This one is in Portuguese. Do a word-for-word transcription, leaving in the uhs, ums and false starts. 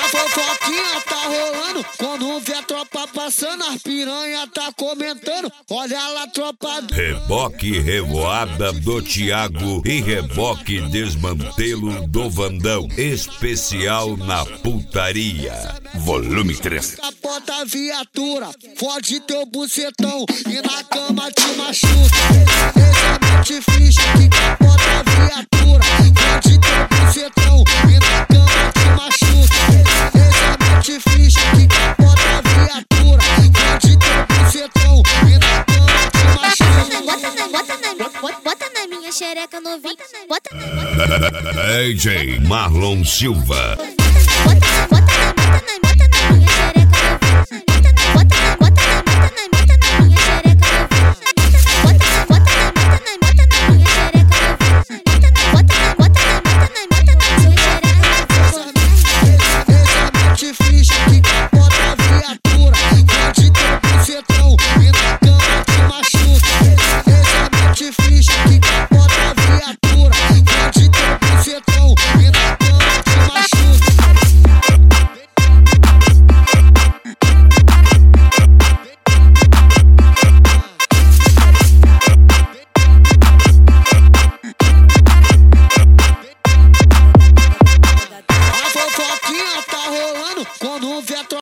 A fofoquinha tá rolando, quando vê a tropa passando, as piranha tá comentando. Olha lá, tropa. Reboque revoada do Thiago e reboque desmantelo do Vandão. Especial na putaria. Volume três. Capota a viatura, fode teu bucetão e na cama te machuca. Esse é mente ficha que capota a viatura, fode teu bucetão e na cama te machuca. Esse é mente ficha que capota a viatura, fode teu bucetão e na cama te machuca. Bota na, bota na, bota, bota na minha xereca novinha. Bota na, bota na. D J Marlon Silva.